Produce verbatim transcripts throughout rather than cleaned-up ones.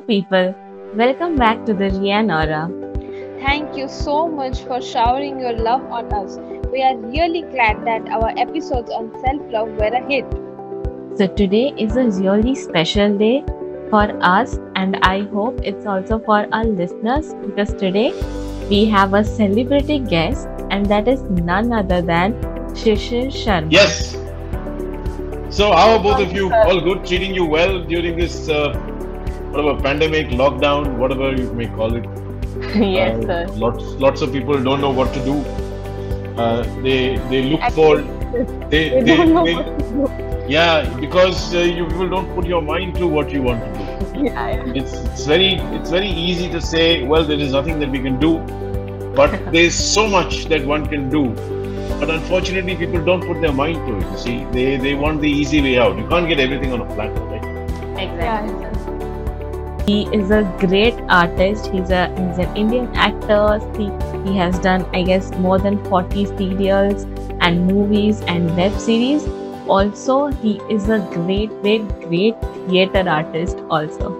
people. Welcome back to the Rian Aura. Thank you so much for showering your love on us. We are really glad that our episodes on self love were a hit. So, today is a really special day for us, and I hope it's also for our listeners because today we have a celebrity guest, and that is none other than Shishir Sharma. Yes. So, how are both of you? Sir. All good? Treating you well during this uh, whatever pandemic, lockdown, whatever you may call it. Yes, Uh, sir. lots, lots of people don't know what to do. Uh, they they look for they We they, don't know they what to do. yeah because uh, you people don't put your mind to what you want to do. Yeah, yeah. It's it's very it's very easy to say, well, there is nothing that we can do, but there's so much that one can do. But unfortunately, people don't put their mind to it. You see, they they want the easy way out. You can't get everything on a platter, right? Exactly. Yeah, He is a great artist. He's a he's an Indian actor. He, he has done, I guess, more than forty serials and movies and web series. Also, he is a great, great, great theater artist also.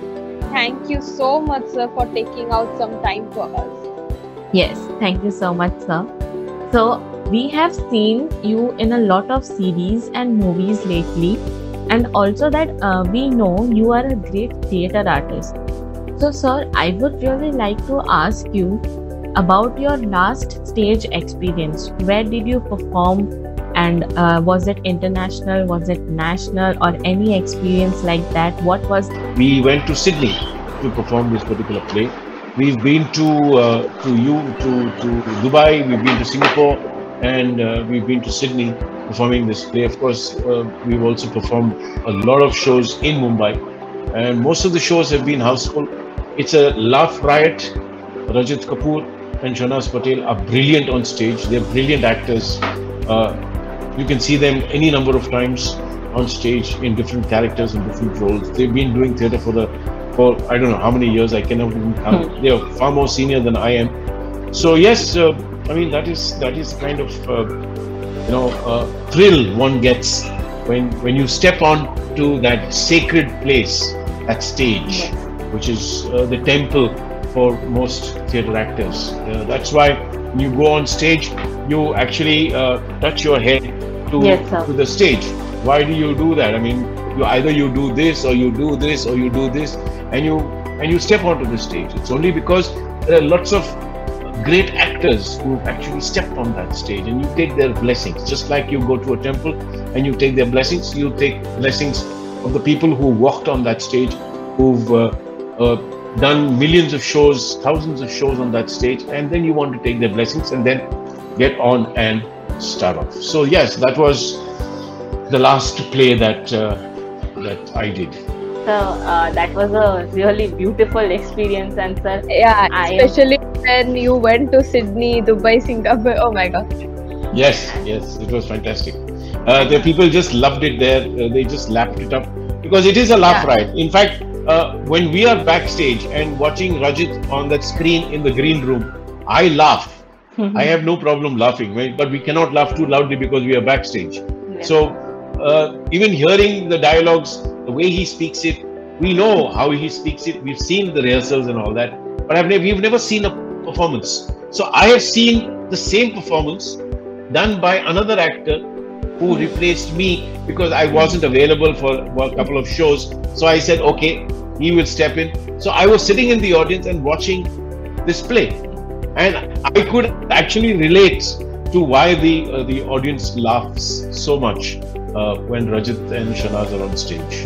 Thank you so much, sir, for taking out some time for us. Yes, thank you so much, sir. So, we have seen you in a lot of series and movies lately, and also that uh, we know you are a great theater artist. So, sir, I would really like to ask you about your last stage experience. Where did you perform, and uh, was it international, was it national, or any experience like that? What was We went to Sydney to perform this particular play. We've been to uh, to you to to Dubai. We've been to Singapore, and uh, we've been to Sydney performing this play. Of course, uh, we've also performed a lot of shows in Mumbai, and most of the shows have been houseful. It's a laugh riot. Rajat Kapoor and Shahnaaz Patel are brilliant on stage. They're brilliant actors. Uh, you can see them any number of times on stage in different characters and different roles. They've been doing theatre for the for I don't know how many years. I cannot even count. They are far more senior than I am. So yes, uh, I mean that is that is kind of uh, you know uh, thrill one gets when when you step on to that sacred place, that stage, which is uh, the temple for most theatre actors. Uh, that's why when you go on stage, you actually uh, touch your head to Yes, sir. to the stage. Why do you do that? I mean, you either you do this or you do this or you do this, and you and you step onto the stage. It's only because there are lots of great actors who actually stepped on that stage, and you take their blessings. Just like you go to a temple and you take their blessings, you take blessings of the people who walked on that stage, who've uh, uh, done millions of shows, thousands of shows on that stage, and then you want to take their blessings and then get on and start off. So yes, that was the last play that uh, that I did. So uh, that was a really beautiful experience, and sir, Yeah, I am- especially when you went to Sydney, Dubai, Singapore. Oh my God. Yes, yes, it was fantastic. Uh, the people just loved it there. Uh, they just lapped it up because it is a laugh Yeah. riot. In fact, uh, when we are backstage and watching Rajit on that screen in the green room, I laugh. I have no problem laughing, right? But we cannot laugh too loudly because we are backstage. So uh, even hearing the dialogues, the way he speaks it, we know how he speaks it. We've seen the rehearsals and all that, but I've never, we've never seen a performance. So I have seen the same performance done by another actor who replaced me because I wasn't available for, for a couple of shows. So I said, okay, he will step in. So I was sitting in the audience and watching this play, and I could actually relate to why the uh, the audience laughs so much uh, when Rajat and Shahnaaz are on stage.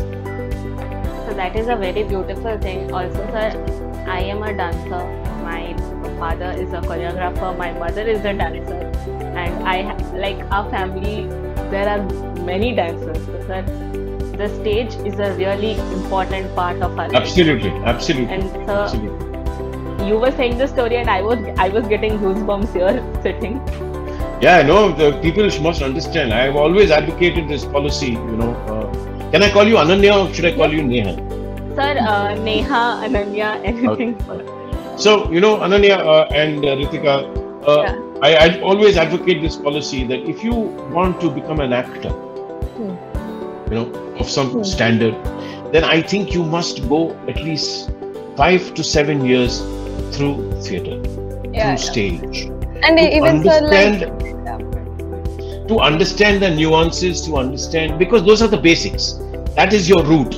So that is a very beautiful thing. Also, sir, I am a dancer. My father is a choreographer. My mother is a dancer, and I ha- like our family. There are many dancers. So, sir, the stage is a really important part of our life. Absolutely, absolutely, And sir, absolutely. you were saying the story, and I was I was getting goosebumps here sitting. Yeah, I know. The people must understand. I have always advocated this policy. You know, uh, can I call you Ananya or should I call you Neha? Sir, uh, Neha, Ananya, anything. So, you know, Ananya uh, and uh, Ritika, uh, Yeah. I, I always advocate this policy that if you want to become an actor, Hmm. you know, of some Hmm. standard, then I think you must go at least five to seven years through theatre, Yeah, through yeah. stage, And to even sir, like, understand yeah. to understand the nuances, to understand, because those are the basics. That is your root.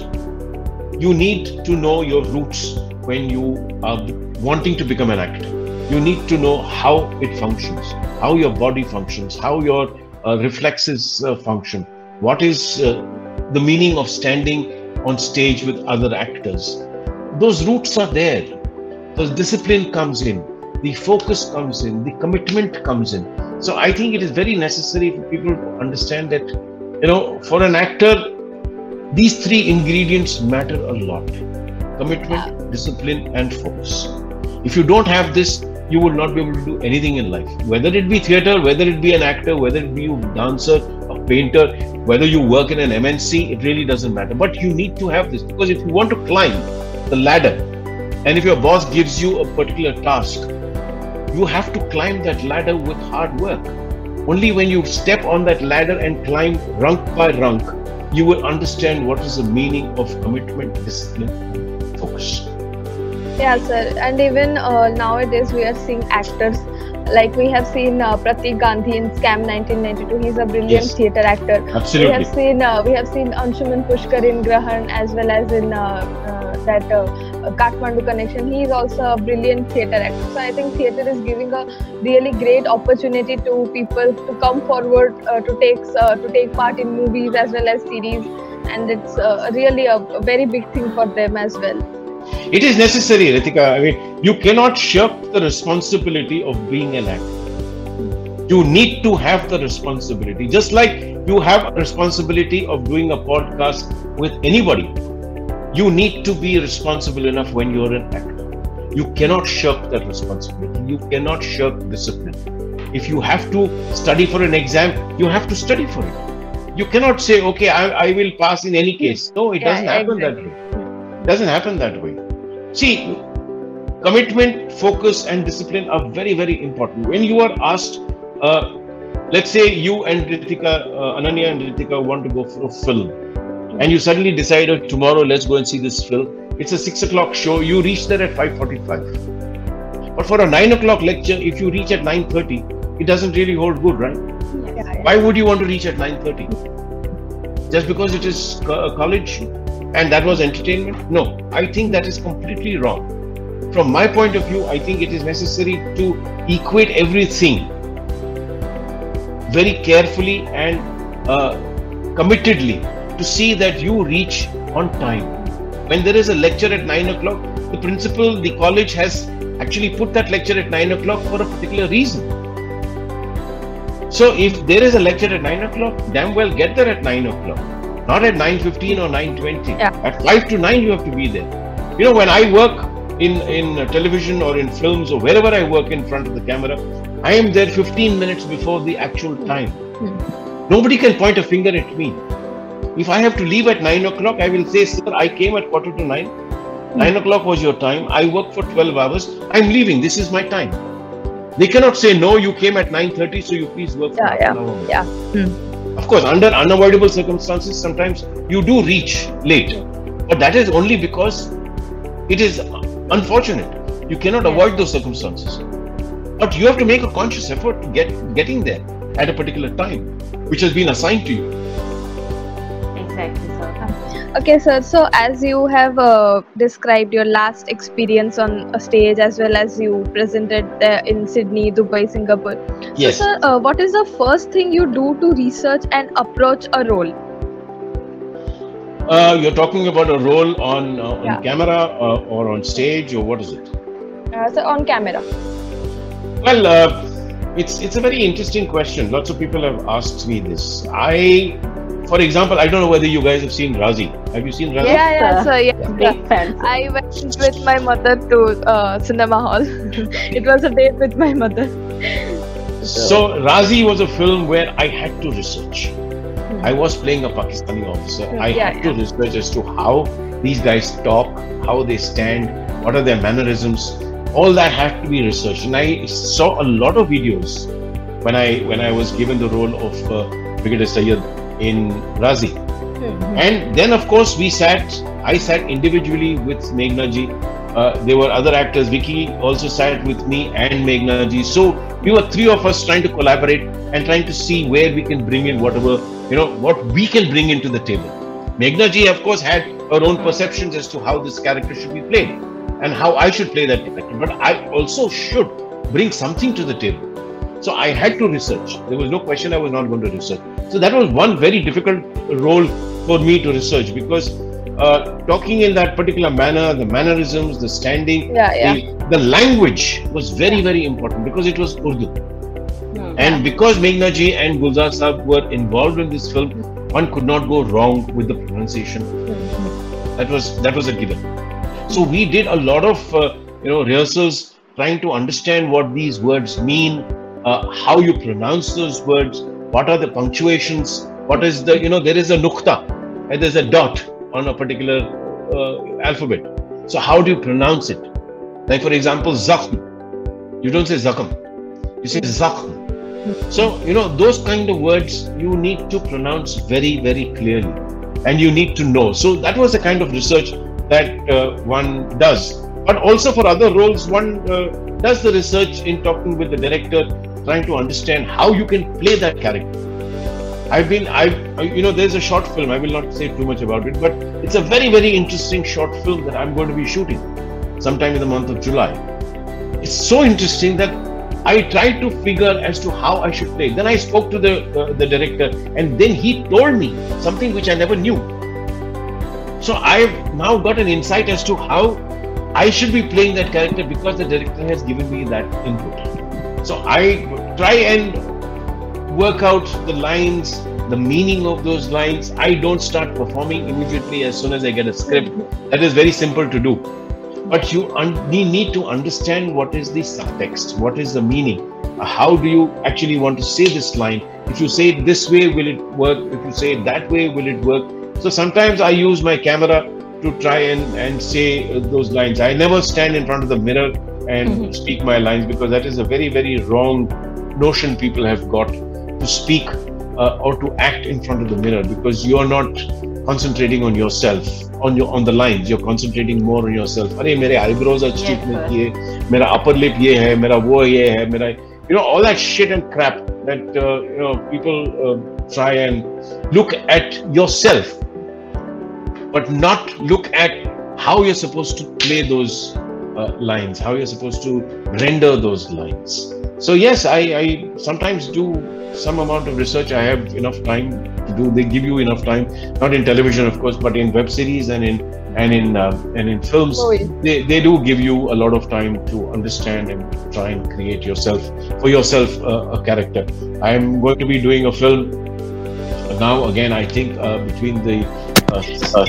You need to know your roots when you are wanting to become an actor. You need to know how it functions, how your body functions, how your uh, reflexes uh, function, what is uh, the meaning of standing on stage with other actors. Those roots are there. The discipline comes in, the focus comes in, the commitment comes in. So I think it is very necessary for people to understand that, you know, for an actor, these three ingredients matter a lot: commitment, discipline, and focus. If you don't have this, you will not be able to do anything in life. Whether it be theatre, whether it be an actor, whether it be a dancer, a painter, whether you work in an M N C, it really doesn't matter. But you need to have this, because if you want to climb the ladder, and if your boss gives you a particular task, you have to climb that ladder with hard work. Only when you step on that ladder and climb rung by rung, you will understand what is the meaning of commitment, discipline, and focus. Yeah, sir. And even uh, nowadays, we are seeing actors like we have seen uh, Pratik Gandhi in Scam nineteen ninety-two. He's a brilliant Yes. theatre actor. Absolutely. We have seen uh, we have seen Anshuman Pushkar in Grahan, as well as in uh, uh, that uh, Kathmandu Connection. He is also a brilliant theatre actor. So I think theatre is giving a really great opportunity to people to come forward uh, to take uh, to take part in movies as well as series, and it's uh, really a, a very big thing for them as well. It is necessary, Ritika. I mean, you cannot shirk the responsibility of being an actor. You need to have the responsibility. Just like you have a responsibility of doing a podcast with anybody, you need to be responsible enough when you're an actor. You cannot shirk that responsibility. You cannot shirk discipline. If you have to study for an exam, you have to study for it. You cannot say, okay, I, I will pass in any case. No, it Yeah, doesn't happen exactly. that way. Doesn't happen that way. See, commitment, focus, and discipline are very, very important. When you are asked, uh, let's say you and Ritika, uh, Ananya and Ritika want to go for a film, and you suddenly decide, oh, tomorrow let's go and see this film. It's a six o'clock show. You reach there at five forty-five. But for a nine o'clock lecture, if you reach at nine thirty, it doesn't really hold good, right? Yeah, yeah. Why would you want to reach at nine thirty? Just because it is co- a college and that was entertainment? No, I think that is completely wrong. From my point of view, I think it is necessary to equate everything very carefully and uh, committedly to see that you reach on time. When there is a lecture at nine o'clock, the principal, the college has actually put that lecture at nine o'clock for a particular reason. So if there is a lecture at nine o'clock, damn well get there at nine o'clock. Not at nine fifteen or nine twenty. Yeah. At five to nine, you have to be there. You know, when I work in, in uh, television or in films or wherever I work in front of the camera, I am there fifteen minutes before the actual time. Nobody can point a finger at me. If I have to leave at nine o'clock, I will say, sir, I came at quarter to nine. nine o'clock was your time. I work for twelve hours. I'm leaving. This is my time. They cannot say, no, you came at nine thirty, so you please work for Yeah, half yeah, an hour. yeah. Of course, under unavoidable circumstances, sometimes you do reach late. But that is only because it is unfortunate. You cannot Yeah. avoid those circumstances. But you have to make a conscious effort to get getting there at a particular time, which has been assigned to you. Exactly, sir. Okay, sir. So, as you have uh, described your last experience on a stage, as well as you presented uh, in Sydney, Dubai, Singapore. Yes. So, sir, uh, what is the first thing you do to research and approach a role? Uh, you're talking about a role on, uh, on Yeah. camera uh, or on stage, or what is it? Uh, so, on camera. Well, uh, it's it's a very interesting question. Lots of people have asked me this. I, for example, I don't know whether you guys have seen Razi. Have you seen Razi? Yeah, yeah, sir. sir. Yeah, Big fan. sir. I went with my mother to uh, cinema hall. It was a date with my mother. So Razi was a film where I had to research. I was playing a Pakistani officer. I Yeah, had to yeah. research as to how these guys talk, how they stand, what are their mannerisms. All that had to be researched, and I saw a lot of videos when I when I was given the role of uh, Brigadier Sayyid in Razi. And then, of course, we sat I sat individually with Meghna ji. Uh, there were other actors. Vicky also sat with me and Meghna ji. So we were three of us trying to collaborate and trying to see where we can bring in whatever, you know, what we can bring into the table. Meghna ji, of course, had her own perceptions as to how this character should be played and how I should play that character. But I also should bring something to the table. So I had to research. There was no question I was not going to research. So that was one very difficult role for me to research, because uh, talking in that particular manner, the mannerisms, the standing, Yeah, yeah. The, the language was very, very important because it was Urdu. Hmm. And because Meghna ji and Gulzar Saab were involved in this film, one could not go wrong with the pronunciation. That was that was a given. So we did a lot of uh, you know rehearsals, trying to understand what these words mean, uh, how you pronounce those words, what are the punctuations, what is the you know there is a nukta and there's a dot on a particular uh, alphabet. So how do you pronounce it? Like for example, zakhm. You don't say zakhm, you say zakhm. So, you know, those kind of words you need to pronounce very, very clearly, and you need to know. So that was the kind of research that uh, one does. But also for other roles, one uh, does the research in talking with the director, trying to understand how you can play that character. I've been, I've, you know, there's a short film, I will not say too much about it, but it's a very, very interesting short film that I'm going to be shooting sometime in the month of July. It's so interesting that I tried to figure as to how I should play. Then I spoke to the uh, the director, and then he told me something which I never knew. So I've now got an insight as to how I should be playing that character, because the director has given me that input. So I try and work out the lines, the meaning of those lines. I don't start performing immediately as soon as I get a script. That is very simple to do. But you un- need to understand what is the subtext, what is the meaning, uh, how do you actually want to say this line. If you say it this way, will it work? If you say it that way, will it work? So sometimes I use my camera to try and, and say uh, those lines. I never stand in front of the mirror and mm-hmm. speak my lines, because that is a very, very wrong notion people have got, to speak uh, or to act in front of the mirror, because you are not concentrating on yourself, on your on the lines. You're concentrating more on yourself. Arey, mere eyebrows are cheap nahi kiye, mera upper lip ye hai, mera wo ye hai, mera, you know, all that shit and crap that uh, you know people uh, try and look at yourself, but not look at how you're supposed to play those uh, lines, how you're supposed to render those lines. So yes, I, I sometimes do some amount of research. I have enough time to do. They give you enough time, not in television, of course, but in web series and in and in uh, and in films. Oh, yeah. They they do give you a lot of time to understand and try and create yourself for yourself uh, a character. I am going to be doing a film now. Again, I think uh, between the uh,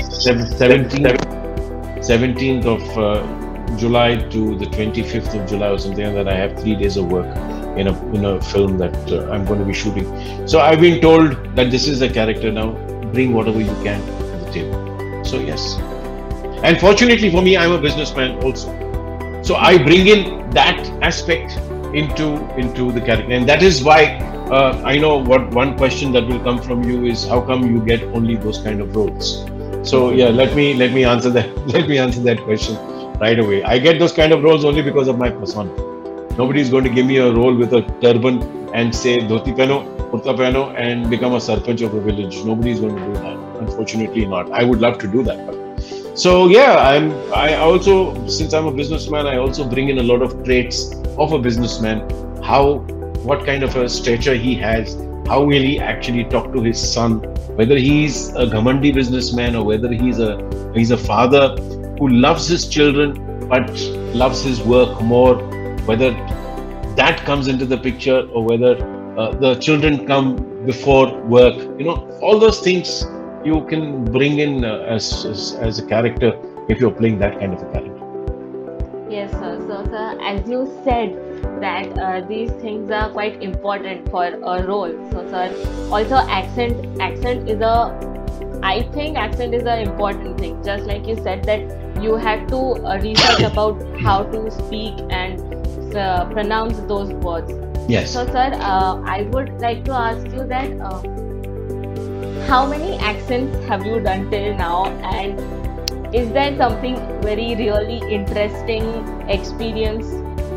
seventeenth, seventeenth of uh, July to the twenty-fifth of July or something like that. I have three days of work in a in a film that uh, I'm going to be shooting. So I've been told that this is the character now. Bring whatever you can to the table. So yes, and fortunately for me, I'm a businessman also. So I bring in that aspect into into the character, and that is why uh, I know what one question that will come from you is, how come you get only those kind of roles? So yeah, let me let me answer that. Let me answer that question right away. I get those kind of roles only because of my persona. Nobody is going to give me a role with a turban and say dhoti pehno, kurta pehno, and become a sarpanch of a village. Nobody is going to do that. Unfortunately not. I would love to do that. But. So yeah, I'm. I also, since I'm a businessman, I also bring in a lot of traits of a businessman. How, what kind of a stature he has. How will he actually talk to his son? Whether he's a ghamandi businessman or whether he's a he's a father who loves his children but loves his work more. Whether that comes into the picture or whether uh, the children come before work, you know, all those things you can bring in uh, as, as as a character if you're playing that kind of a character. Yes, sir. So, sir, as you said that uh, these things are quite important for a role. So, sir, also accent accent is a I think accent is an important thing. Just like you said that you had to uh, research about how to speak and uh, pronounce those words. Yes. So, sir, uh, I would like to ask you that uh, how many accents have you done till now, and Is there something very really interesting experience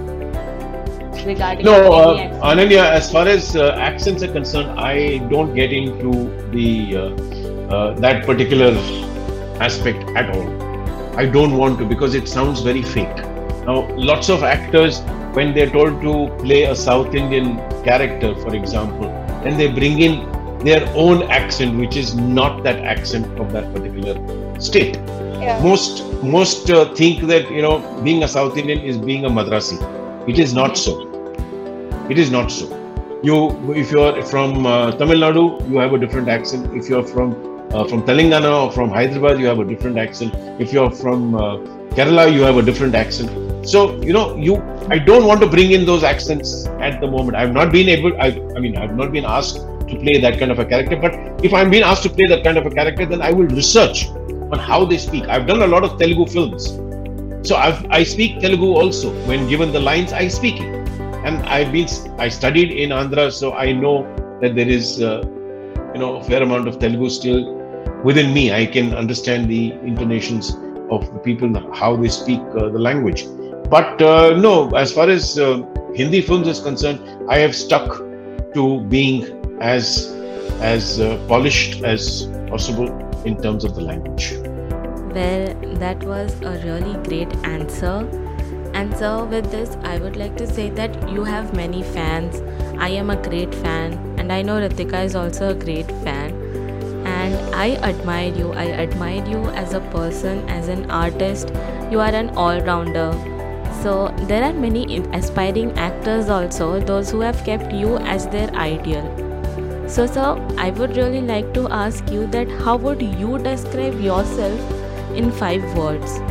regarding No, any uh, accent? Ananya, as far as uh, accents are concerned, I don't get into the uh, uh, that particular aspect at all. I don't want to, because it sounds very fake. Now, lots of actors, when they're told to play a South Indian character, for example, and they bring in their own accent, which is not that accent of that particular state. Yeah. Most most uh, think that, you know, being a South Indian is being a Madrasi. It is not so. It is not so. You, if you are from uh, Tamil Nadu, you have a different accent. If you are from uh, from Telangana or from Hyderabad, you have a different accent. If you are from uh, Kerala, you have a different accent. So, you know, you. I don't want to bring in those accents at the moment. I've not been able. I, I mean, I've not been asked to play that kind of a character. But if I'm being asked to play that kind of a character, then I will research on how they speak. I've done a lot of Telugu films, so I've, I speak Telugu also. When given the lines, I speak it. And I've been, I studied in Andhra, so I know that there is, uh, you know, a fair amount of Telugu still within me. I can understand the intonations of the people, how they speak uh, the language. But uh, no, as far as uh, Hindi films is concerned, I have stuck to being as as uh, polished as possible in terms of the language. Well, that was a really great answer. And so with this, I would like to say that you have many fans. I am a great fan, and I know Ritika is also a great fan. And I admire you. I admire you as a person, as an artist. You are an all-rounder. So there are many aspiring actors also, those who have kept you as their ideal. So sir, I would really like to ask you that how would you describe yourself in five words?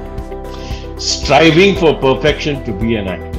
Striving for perfection to be an actor.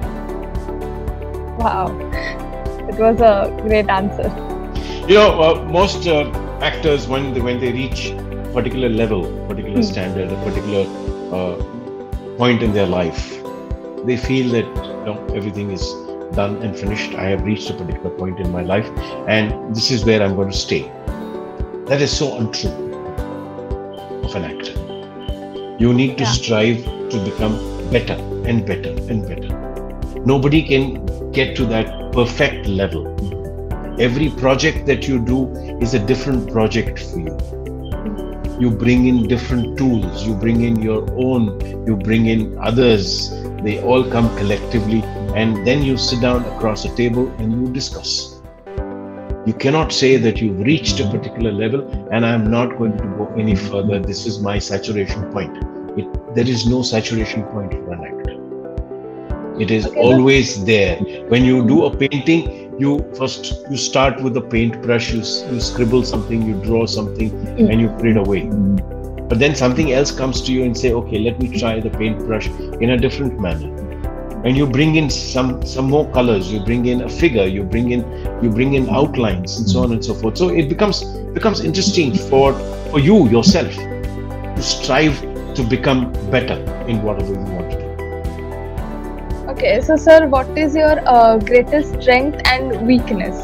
Wow, it was a great answer. You know, uh, most uh, actors, when they, when they reach a particular level, particular Hmm. standard, a particular uh, point in their life, they feel that, you know, everything is done and finished. I have reached a particular point in my life, and this is where I'm going to stay. That is so untrue of an actor. You need to Yeah. strive to become better and better and better. Nobody can get to that perfect level. Every project that you do is a different project for you. You bring in different tools, you bring in your own, you bring in others. They all come collectively, and then you sit down across a table and you discuss. You cannot say that you've reached a particular level and I'm not going to go any further. This is my saturation point. It, there is no saturation point for an actor. It is Okay, always there. When you do a painting, you first you start with a paintbrush, you, s- you scribble something, you draw something, Mm. and you put it away. But then something else comes to you and say, okay, let me try the paintbrush in a different manner. And you bring in some some more colors, you bring in a figure, you bring in you bring in outlines, and so on and so forth. So it becomes becomes interesting for for you yourself to strive to become better in whatever you want to do. Okay, so sir, what is your uh, greatest strength and weakness?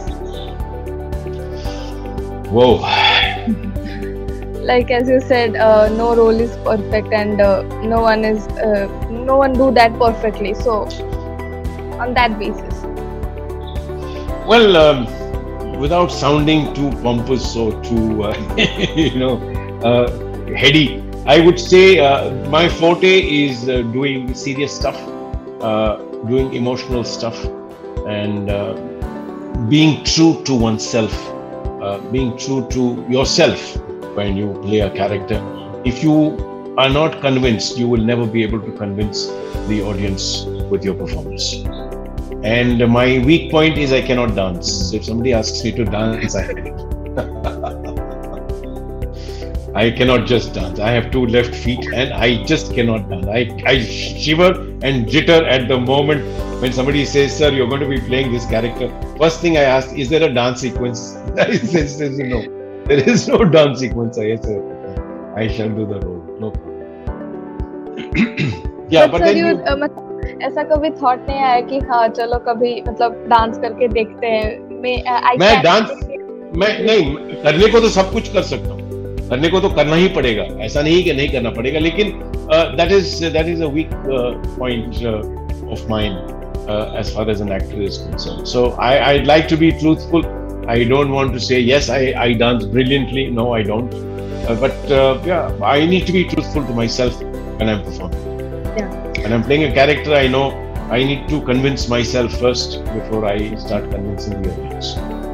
Whoa. Like as you said, uh, no role is perfect, and uh, no one is uh, no one do that perfectly. So, on that basis, Well, um, without sounding too pompous or too, uh, you know, uh, heady, I would say uh, my forte is uh, doing serious stuff, uh, doing emotional stuff, and uh, being true to oneself, uh, being true to yourself when you play a character. If you are not convinced, you will never be able to convince the audience with your performance. And my weak point is I cannot dance. If somebody asks me to dance, I I cannot just dance. I have two left feet and I just cannot dance. I, I shiver and jitter at the moment when somebody says, sir, you're going to be playing this character. First thing I ask, is there a dance sequence? He says, no, there is no dance sequence. I say, I shall do the role. No problem. Yeah, but but sir, then you, you, uh, मतलब ऐसा कभी thought नहीं आया कि हाँ चलो कभी मतलब डांस करके देखते हैं मैं I मैं can- डांस मैं नहीं करने को तो सब कुछ कर सकता हूँ, करने को तो करना ही पड़ेगा, ऐसा नहीं कि नहीं करना पड़ेगा, लेकिन that is that is a weak point of mind as far as an actor is concerned. So I I'd like to be truthful. I don't want to say yes I I dance brilliantly. No, I don't. Uh, but uh, yeah, I need to be truthful to myself when I'm performing. Yeah. When I'm playing a character, I know I need to convince myself first before I start convincing the audience.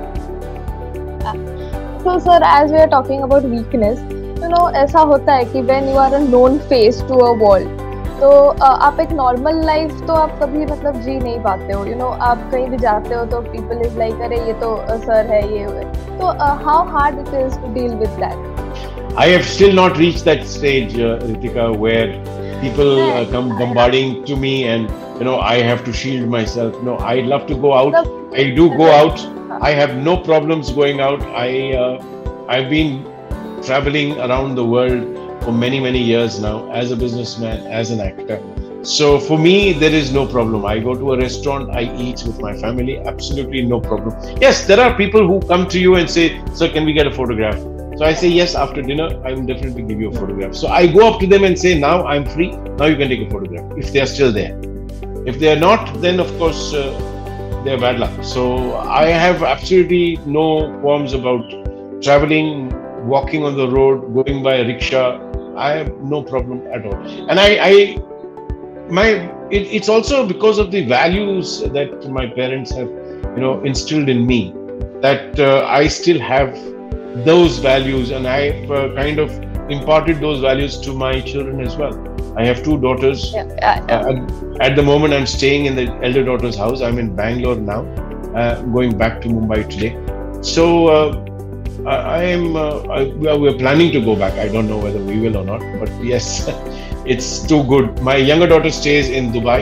So sir, as we are talking about weakness, you know, ऐसा होता है कि when you are a known face to a world, तो आप एक normal life तो आप कभी मतलब जी नहीं पाते हो, यू नो, आप कहीं भी जाते हो तो पीपल इज लाइक अरे ये तो सर है, ये तो how hard it is to deal with that? I have still not reached that stage, uh, Ritika, where people uh, come bombarding to me and you know I have to shield myself. No, I love to go out. I do go out. I have no problems going out. I uh, I've been traveling around the world for many many years now as a businessman, as an actor. So for me there is no problem. I go to a restaurant, I eat with my family, absolutely no problem. Yes, there are people who come to you and say, sir, can we get a photograph? So I say yes, after dinner I will definitely give you a photograph. So I go up to them and say, now I'm free, now you can take a photograph, if they are still there. If they are not, then of course uh, they are bad luck. So I have absolutely no qualms about traveling, walking on the road, going by a rickshaw. I have no problem at all. And I, I my, it, it's also because of the values that my parents have, you know, instilled in me, that uh, I still have those values, and I've uh, kind of imparted those values to my children as well. I have two daughters. Yeah, yeah, yeah. Uh, at, at the moment, I'm staying in the elder daughter's house. I'm in Bangalore now, uh, going back to Mumbai today. So. Uh, I am. Uh, I, we are planning to go back. I don't know whether we will or not, but yes, it's too good. My younger daughter stays in Dubai,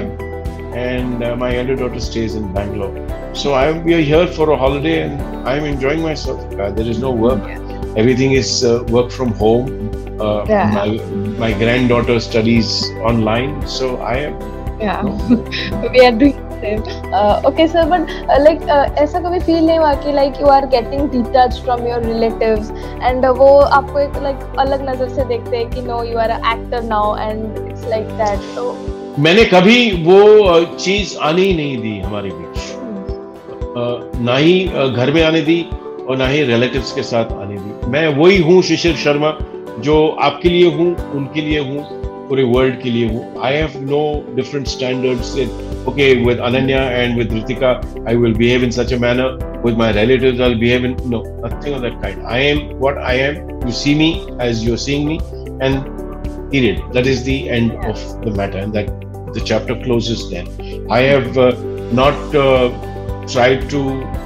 and uh, my elder daughter stays in Bangalore. So I we are here for a holiday, and I am enjoying myself. Uh, there is no work. Everything is uh, work from home. Uh, Yeah. My my granddaughter studies online, so I am. Yeah, we are doing the same. Uh, okay, sir, but uh, like uh, ऐसा कभी feel नहीं हुआ कि like you are getting detached from your relatives and uh, वो आपको एक like अलग नजर से देखते हैं कि no, you are an actor now and it's like that. So मैंने कभी वो चीज आने ही नहीं दी हमारे बीच, ना ही घर में आने दी और ना ही रिलेटिव्स के साथ आने दी. मैं वही हूँ शिशिर शर्मा जो आपके लिए हूँ, उनके लिए हूँ, पूरे वर्ल्ड के लिए हूँ. I have no different standards. Okay, with Ananya and with Ritika, I will behave in such a manner. With my relatives, I'll behave in no, nothing of that kind. I am what I am. You see me as you're seeing me, and period. That is the end Yeah. of the matter, and that the chapter closes then. I have uh, not uh, tried to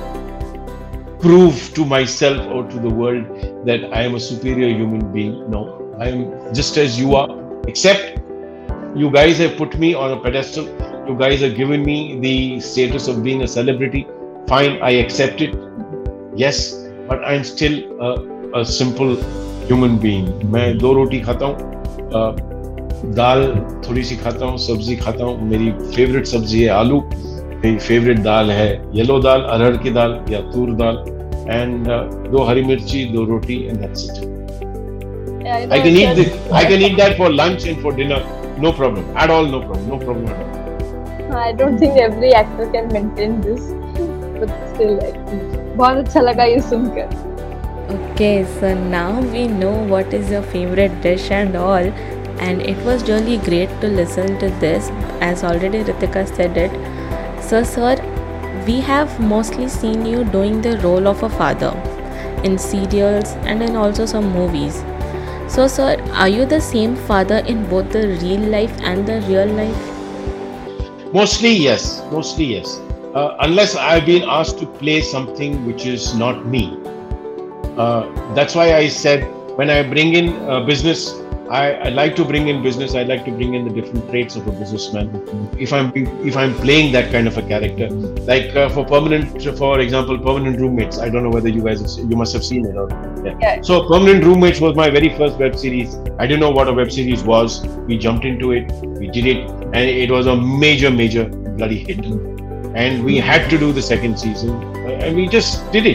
prove to myself or to the world that I am a superior human being. No, I am just as you are. Except you guys have put me on a pedestal. You guys have given me the status of being a celebrity. Fine, I accept it. Yes, but I'm still a, a simple human being. मैं दो रोटी खाता हूँ, दाल थोड़ी सी खाता हूँ, सब्जी खाता हूँ. मेरी फेवरेट सब्जी है आलू. मेरी फेवरेट दाल है येलो दाल, अरहर की दाल या तूर दाल, and uh, दो हरी मिर्ची, दो रोटी, and that's it. yeah, you I know, can eat sir, this. I can eat that for lunch and for dinner. No problem at all. No problem. No problem at all. I don't think every actor can maintain this, but still, like, बहुत अच्छा लगा ये सुनकर. Okay, so now we know what is your favorite dish and all, and it was really great to listen to this, as already Ritika said it. So, sir, we have mostly seen you doing the role of a father in serials and in also some movies. So, sir, are you the same father in both the real life and the real life? Mostly yes. Mostly yes. Uh, unless I've been asked to play something which is not me. Uh, that's why I said when I bring in uh, business, I, I like to bring in business. I like to bring in the different traits of a businessman. If I'm if I'm playing that kind of a character, like uh, for permanent, for example, Permanent Roommates. I don't know whether you guys have, you must have seen it. Or, yeah. Yeah. So Permanent Roommates was my very first web series. I didn't know what a web series was. We jumped into it. We did it, and it was a major, major bloody hit. And we had to do the second season, and we just did it.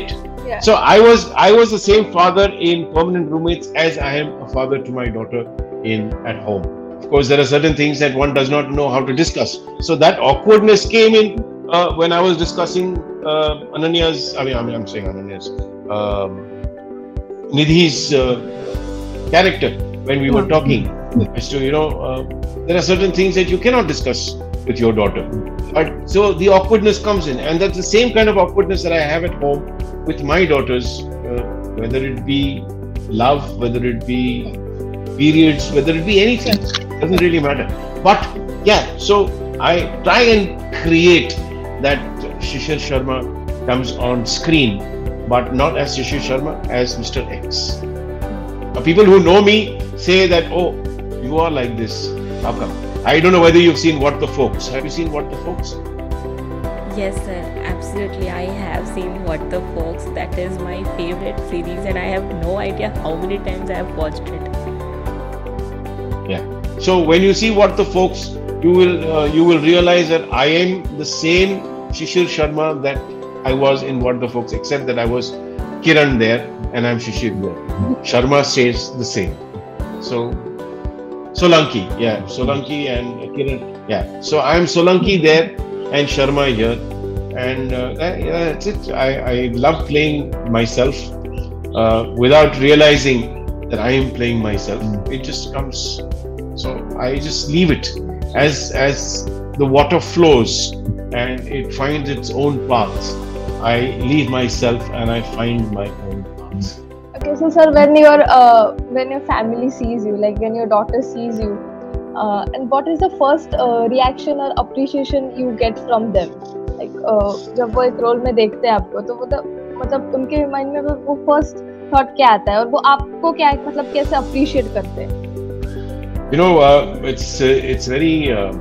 Yeah. So I was I was the same father in Permanent Roommates as I am a father to my daughter in at home. Of course, there are certain things that one does not know how to discuss. So that awkwardness came in uh, when I was discussing uh, Ananya's. I mean, I mean, I'm saying Ananya's, um, Nidhi's uh, character when we were talking. As to you know, uh, there are certain things that you cannot discuss with your daughter. But so the awkwardness comes in, and that's the same kind of awkwardness that I have at home with my daughters, uh, whether it be love, whether it be periods, whether it be anything, doesn't really matter. But yeah, so I try and create that Shishir Sharma comes on screen, but not as Shishir Sharma, as Mister X. Now, people who know me say that, oh, you are like this. How come? I don't know whether you've seen What the Folks. Have you seen What the Folks? Yes, sir, absolutely. I have seen What the Folks. That is my favorite series, and I have no idea how many times I have watched it. Yeah. So when you see What the Folks, you will uh, you will realize that I am the same Shishir Sharma that I was in What the Folks, except that I was Kiran there and I'm Shishir here. Sharma stays the same. So Solanki, yeah, Solanki and Kiran, yeah. So I'm Solanki there and Sharma here, and uh, yeah, that's it. I, I love playing myself uh, without realizing that I am playing myself. It just comes. So I just leave it as as the water flows and it finds its own paths. I leave myself and I find my own paths. Okay, so sir, when your uh, when your family sees you, like when your daughter sees you, uh, and what is the first uh, reaction or appreciation you get from them? Like uh, जब वो एक role में देखते हैं आपको, तो वो तो मतलब उनके माइंड में वो फर्स्ट थॉट क्या आता है और वो आपको क्या मतलब कैसे अप्रिशिएट करते हैं? You know, uh, it's uh, it's very uh,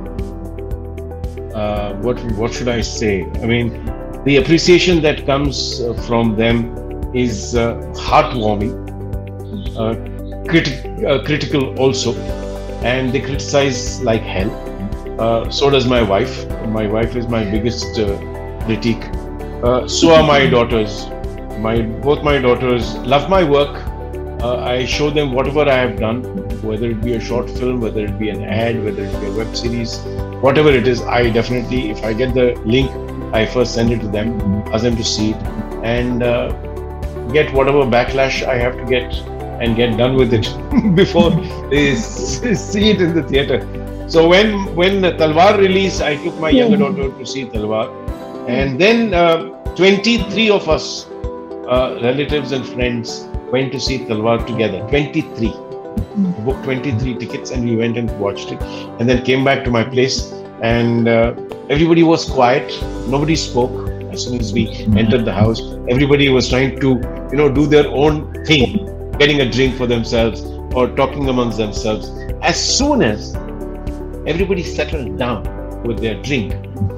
uh, what what should I say? I mean, the appreciation that comes uh, from them is uh, heartwarming, uh, criti- uh, critical also, and they criticize like hell. Uh, so does my wife. My wife is my biggest uh, critique. Uh, so are my daughters. My both my daughters love my work. Uh, I show them whatever I have done, whether it be a short film, whether it be an ad, whether it be a web series, whatever it is. I definitely, if I get the link, I first send it to them, ask them to see it, and uh, get whatever backlash I have to get and get done with it before they see it in the theater. So when when Talwar released, I took my younger daughter to see Talwar, and then uh, twenty-three of us, uh, relatives and friends, went to see Talwar together. twenty-three. We booked twenty-three tickets and we went and watched it, and then came back to my place, and uh, everybody was quiet. Nobody spoke. As soon as we entered the house, everybody was trying to, you know, do their own thing, getting a drink for themselves or talking amongst themselves. As soon as everybody settled down with their drink,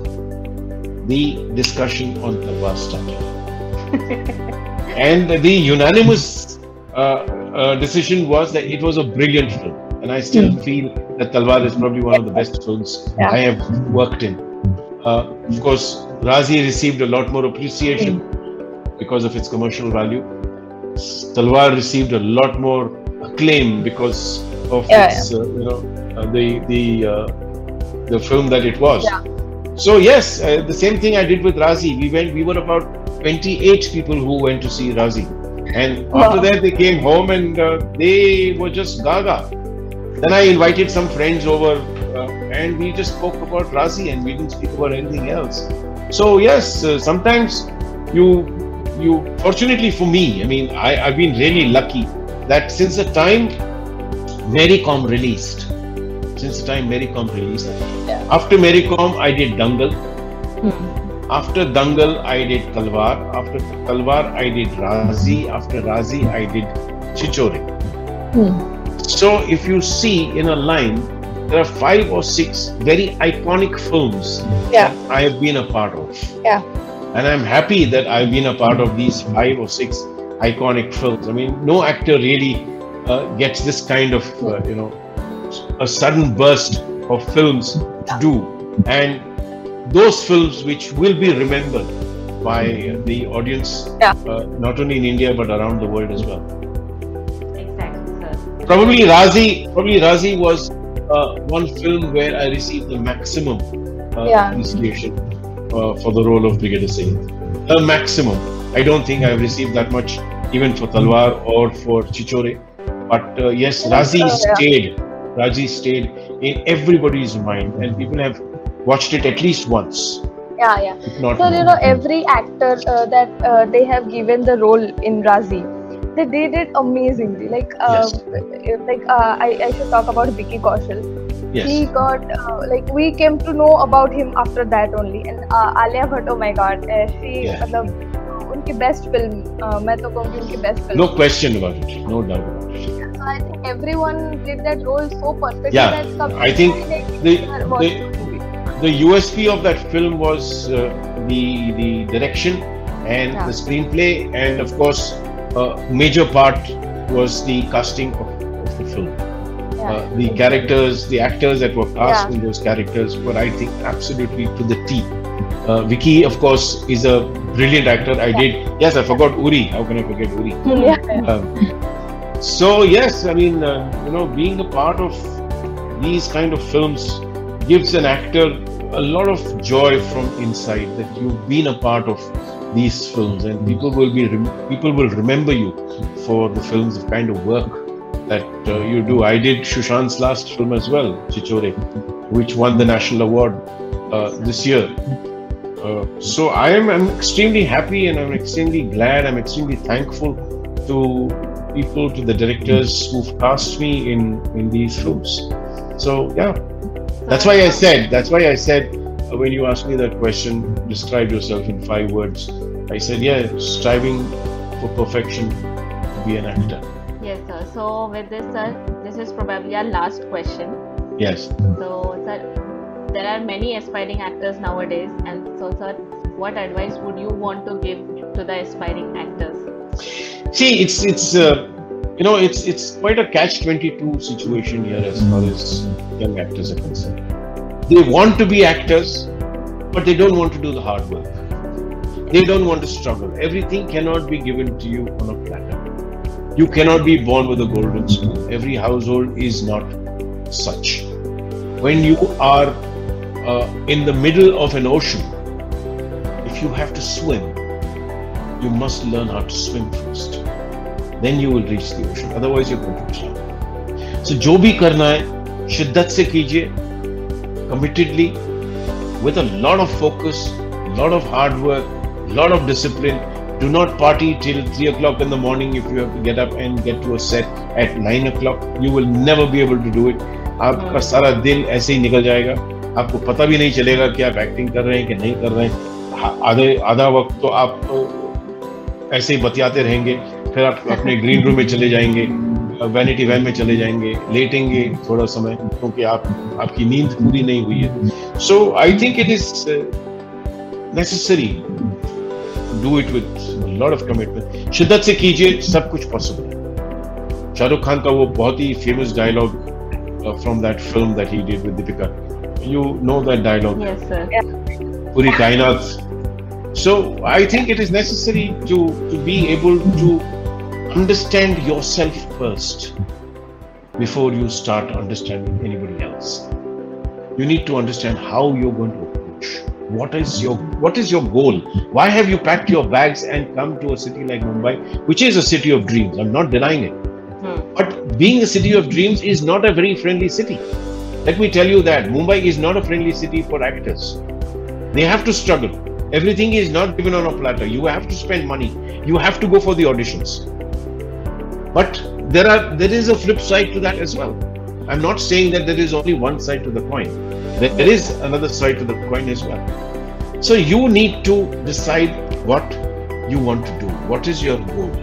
the discussion on Talwar started. And the unanimous uh, uh, decision was that it was a brilliant film. And I still mm. feel that Talwar is probably one of the best films yeah. I have worked in. Uh, of course, Razi received a lot more appreciation mm. because of its commercial value. Talwar received a lot more acclaim because of yeah, its, yeah. Uh, you know, uh, the the uh, the film that it was. Yeah. So yes, uh, the same thing I did with Razi. We went. We were about twenty-eight people who went to see Razi, and wow. after that they came home and uh, they were just gaga. Then I invited some friends over, uh, and we just spoke about Razi, and we didn't speak about anything else. So yes, uh, sometimes you you fortunately for me, I mean, I, I've been really lucky that since the time Marycom released, since the time Marycom released, yeah. after Marycom I did Dangal. Hmm. After Dangal, I did Talwar. After Talwar, I did Razi. After Razi, I did Chichore. Hmm. So, if you see in a line, there are five or six very iconic films yeah. that I have been a part of. Yeah. And I'm happy that I've been a part of these five or six iconic films. I mean, no actor really uh, gets this kind of, uh, you know, a sudden burst of films to do. And those films which will be remembered by the audience, Yeah. uh, not only in India but around the world as well. Exactly, sir. Probably Razi, probably Razi was uh, one film where I received the maximum uh, Yeah. appreciation uh, for the role of Brigadier Sayyid. The maximum. I don't think I've received that much even for Talwar or for Chichore. But uh, yes, Razi Oh, yeah. stayed. Razi stayed in everybody's mind, and people have watched it at least once. Yeah, yeah. If not So more. you know, every actor uh, that uh, they have given the role in Razi, they did it amazingly. Like, uh, like uh, I, I should talk about Vicky Kaushal. Yes. He got uh, like we came to know about him after that only. And uh, Alia Bhatt, oh my God, uh, she Yeah. मतलब उनकी best film, uh, मैं तो कहूँगी उनकी best film. No question about it. No doubt about it. So I think everyone did that role so perfectly Yeah, that कभी I think भी नहीं the- देखा watch the- the movie. The U S P of that film was uh, the the direction and Yeah. the screenplay, and of course, a major part was the casting of, of the film. Yeah. Uh, the characters, the actors that were cast Yeah. in those characters were, I think, absolutely to the T. Uh, Vicky, of course, is a brilliant actor. I did, yes, I forgot Uri. How can I forget Uri? Yeah, yeah. Um, so yes, I mean, uh, you know, being a part of these kind of films gives an actor a lot of joy from inside that you've been a part of these films, and people will be rem- people will remember you for the films, the kind of work that uh, you do. I did Sushant's last film as well, Chichore, which won the national award uh, this year. Uh, so I am I'm extremely happy, and I'm extremely glad. I'm extremely thankful to people, to the directors who've cast me in in these films. So yeah. That's why I said, that's why I said, uh, when you asked me that question, describe yourself in five words. I said, yeah, striving for perfection to be an actor. Yes, sir. So with this, sir, this is probably our last question. Yes. So, sir, there are many aspiring actors nowadays, and so, sir, what advice would you want to give to the aspiring actors? See, it's, it's uh, you know, it's it's quite a catch twenty-two situation here as far as young actors are concerned. They want to be actors, but they don't want to do the hard work. They don't want to struggle. Everything cannot be given to you on a platter. You cannot be born with a golden spoon. Every household is not such. When you are uh, in the middle of an ocean, if you have to swim, you must learn how to swim first. Then you will reach the ocean. Otherwise, you're going to drown. So, जो भी करना है, शिद्दत से कीजिए, committedly, with a lot of focus, a lot of hard work, a lot of discipline. Do not party till three o'clock in the morning if you have to get up and get to a set at nine o'clock. You will never be able to do it. आपका सारा दिन ऐसे ही निकल जाएगा. आपको पता भी नहीं चलेगा कि आप एक्टिंग कर रहे हैं कि नहीं कर रहे हैं. आधे आधा वक्त तो आप ऐसे ही बतियाते रहेंगे. फिर आप अपने ग्रीन रूम में चले जाएंगे, वैनिटी वैन में चले जाएंगे, लेटेंगे थोड़ा समय क्योंकि आप आपकी नींद पूरी नहीं हुई है. So I think it is necessary do it with lot of commitment. शिद्दत से कीजिए, सब कुछ पॉसिबल है. शाहरुख खान का वो बहुत ही famous dialogue from that film that he did with Deepika, you know that dialogue, Yes, sir. पूरी कायनात. So I think it is necessary to, to be able to understand yourself first before you start understanding anybody else. You need to understand how you're going to approach. What is your what is your goal? Why have you packed your bags and come to a city like Mumbai, which is a city of dreams? I'm not denying it. Hmm. But being a city of dreams is not a very friendly city. Let me tell you that Mumbai is not a friendly city for actors. They have to struggle. Everything is not given on a platter. You have to spend money. You have to go for the auditions. But there are there is a flip side to that as well. I'm not saying that there is only one side to the coin. There is another side to the coin as well. So you need to decide what you want to do. What is your goal?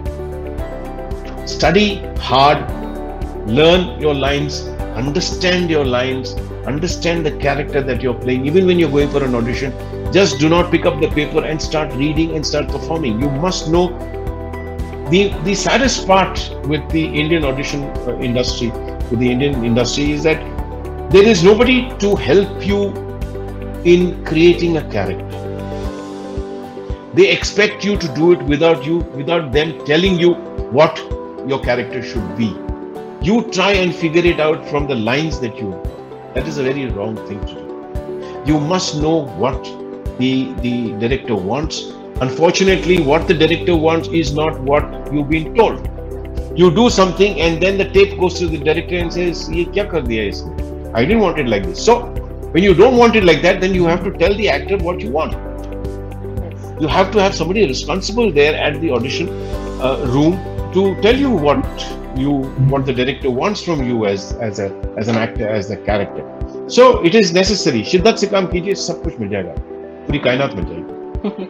Study hard, learn your lines, understand your lines, understand the character that you're playing. Even when you're going for an audition, just do not pick up the paper and start reading and start performing. You must know. The, the saddest part with the Indian audition uh, industry, with the Indian industry, is that there is nobody to help you in creating a character. They expect you to do it without you, without them telling you what your character should be. You try and figure it out from the lines that you know. That is a very wrong thing to do. You must know what the the director wants. Unfortunately, what the director wants is not what you've been told. You do something and then the tape goes to the director and says, "Ye kya kar diya isne? I didn't want it like this." So, when you don't want it like that, then you have to tell the actor what you want. You have to have somebody responsible there at the audition uh, room to tell you what you what the director wants from you as as a as an actor, as a character. So it is necessary. शिद्दत से काम कीजिए, सब कुछ मिल जाएगा, पूरी कायनात मिल जाएगी.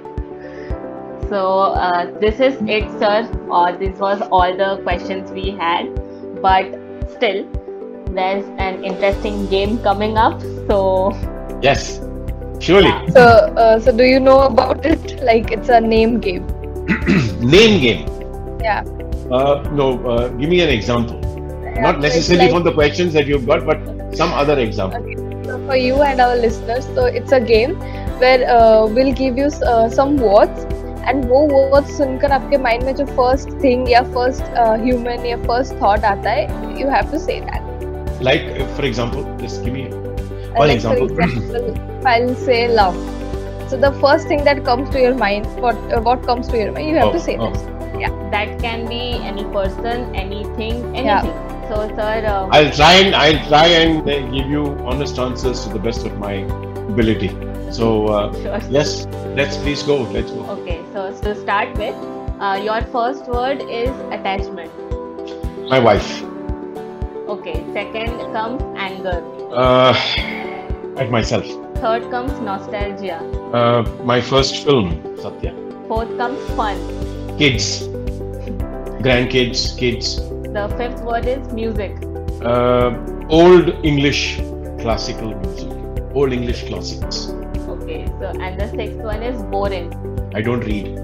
So uh, this is it, sir. Or uh, this was all the questions we had. But still, there's an interesting game coming up. So yes, surely. Yeah. So, uh, so do you know about it? Like, it's a name game. Name game. Yeah. Uh, no, uh, give me an example. Yeah, Not so necessarily it's from the questions that you've got, but some other example. Okay. So for you and our listeners, so it's a game where uh, we'll give you uh, some words, and वो words सुनकर आपके mind में जो first thing या first uh, human या first thought आता है, you have to say that. Like, uh, for example, just give me Uh, one like example. For example, if I'll say love. So the first thing that comes to your mind, what uh, what comes to your mind, you have Oh, to say oh. this. that can be any person, anything, anything. Yeah. So, sir. Uh, I'll try and I'll try and uh, give you honest answers to the best of my ability. So uh, Sure. yes, let's please go. Let's go. Okay, so to start with, uh, your first word is attachment. My wife. Okay, second comes anger. Uh, at myself. Third comes nostalgia. Uh, my first film, Satya. Fourth comes fun. Kids, grandkids, kids. The fifth word is music. Uh, old English classical music. Old English classics. Okay, so and the sixth one is boring. I don't read.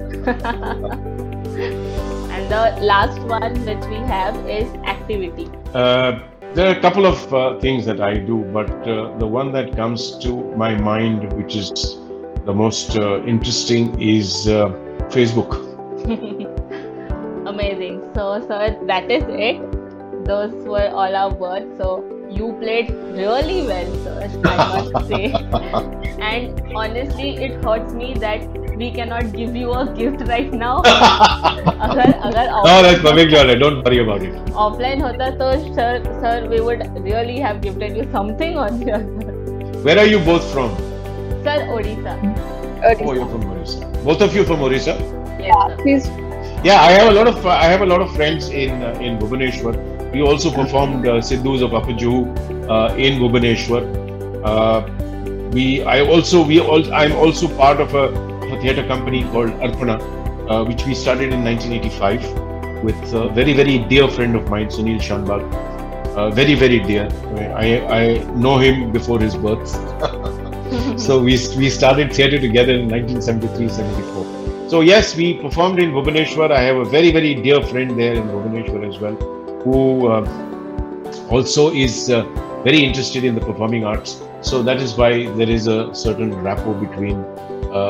And the last one which we have is activity. Uh, there are a couple of uh, things that I do, but uh, the one that comes to my mind, which is the most uh, interesting, is uh, Facebook. Amazing. So, sir, that is it. Those were all our words. So, you played really well, sir, I must say. And honestly, it hurts me that we cannot give you a gift right now. अगर अगर No, that's perfectly alright. Don't worry about it. offline होता तो sir, sir, we would really have gifted you something or the other. Where are you both from? Sir, Odisha. Oh, you're from Orissa. Both of you from Orissa? Yes, sir. Please. Yeah, I have a lot of I have a lot of friends in uh, in Bhubaneswar. We also performed uh, Siddhus of Apajuhu uh, in Bhubaneswar. Uh, we I also we all I'm also part of a, of a theatre company called Arpana, uh, which we started in nineteen eighty-five with a very very dear friend of mine, Sunil Shanbag. Uh, very very dear. I I know him before his birth. So we we started theatre together in nineteen seventy-three seventy-four. So yes, we performed in Bhubaneswar. I have a very very dear friend there in Bhubaneswar as well, who uh, also is uh, very interested in the performing arts. So that is why there is a certain rapport between uh,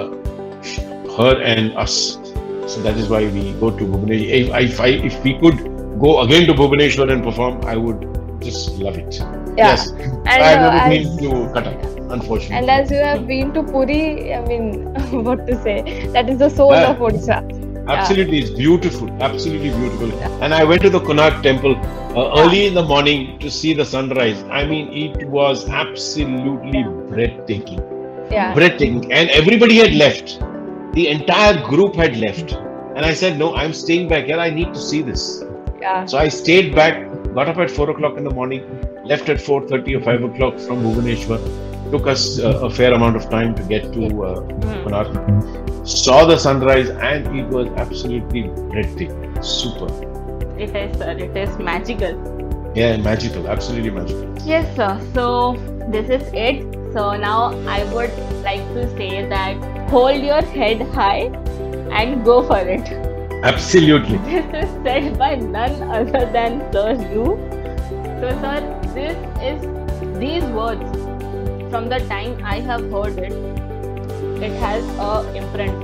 her and us. So that is why we go to Bhubaneswar. If, if, I, if we could go again to Bhubaneswar and perform, I would just love it. Yeah. Yes, And, I have uh, never as- been to Cuttack, unfortunately. And as you have been to Puri, I mean, what to say? That is the soul Ah. of Odisha. Absolutely, it's beautiful. Absolutely beautiful. And I went to the Konark temple uh, early in the morning to see the sunrise. I mean, it was absolutely breathtaking. Yeah. Breathtaking. And everybody had left. The entire group had left. And I said, no, I'm staying back here. I need to see this. Yeah. So I stayed back, got up at four o'clock in the morning, left at four thirty or five o'clock from Bhubaneswar. Took us uh, a fair amount of time to get to uh, Konark. Saw the sunrise and it was absolutely breathtaking. Super. It is, sir. It is magical. Yeah, magical. Absolutely magical. Yes, sir. So this is it. So now I would like to say that hold your head high and go for it. Absolutely. This is said by none other than Sir you. So, sir, this is these words. From the time I have heard it, it has a imprint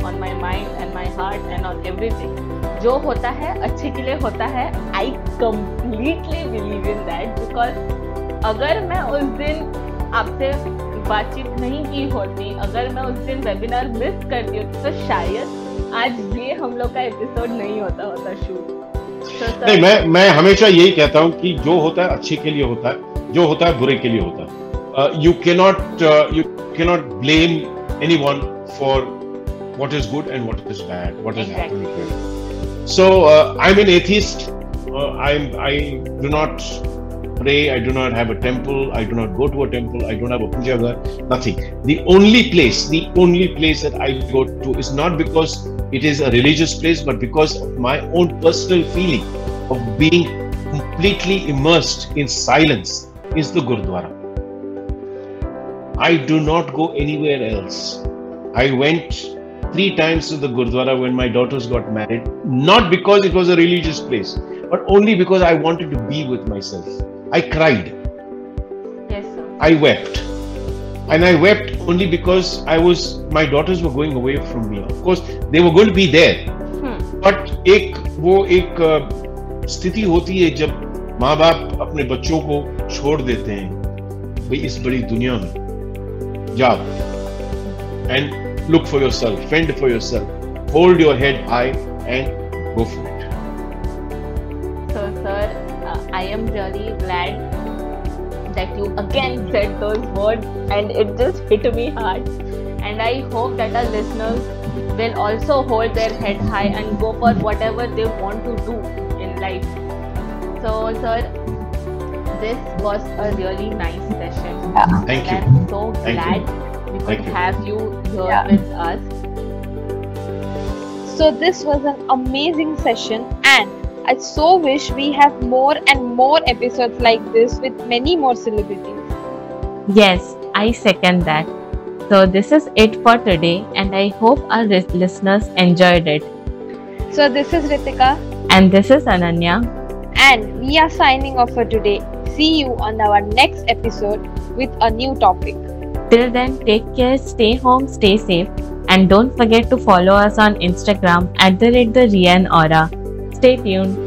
on my mind and my heart and on everything. जो होता है अच्छे के लिए होता है. I completely believe in that because अगर मैं उस दिन आपसे बातचीत नहीं की होती, अगर मैं उस दिन वेबिनार मिस करती होती, तो शायद आज ये हम लोग का एपिसोड नहीं होता होता शूट. So, नहीं, मैं मैं हमेशा यही कहता हूँ कि जो होता है अच्छे के लिए होता है, जो होता है बुरे के लिए होता है. You cannot you cannot blame anyone for what is good and what is bad, what is happening. So uh, I'm an atheist. Uh, I'm I do not pray. I do not have a temple. I do not go to a temple. I don't have a puja ghar. Nothing. The only place, the only place that I go to is not because it is a religious place, but because of my own personal feeling of being completely immersed in silence is the Gurdwara. I do not go anywhere else. I went three times to the Gurdwara when my daughters got married, not because it was a religious place, but only because I wanted to be with myself. I cried. Yes, sir. I wept. And I wept only because I was, my daughters were going away from me. Of course, they were going to be there. Hmm. But एक वो एक स्थिति होती है जब माँ बाप अपने बच्चों को छोड़ देते हैं, भाई इस बड़ी दुनिया में जाओ and look for yourself, fend for yourself, hold your head high and go for it. So sir, uh, I am really glad that you again said those words and it just hit me hard, and I hope that our listeners will also hold their head high and go for whatever they want to do in life. So sir, this was a really nice session. Thank you. I'm so Thank glad you. we could Thank you. have you here Yeah. with us. So this was an amazing session, and I so wish we have more and more episodes like this with many more celebrities. Yes, I second that. So this is it for today, and I hope our ris- listeners enjoyed it. So this is Ritika, And this is Ananya. and we are signing off for today. See you on our next episode with a new topic. Till then, take care, stay home, stay safe, and don't forget to follow us on Instagram at the rate the Rian Aura. Stay tuned.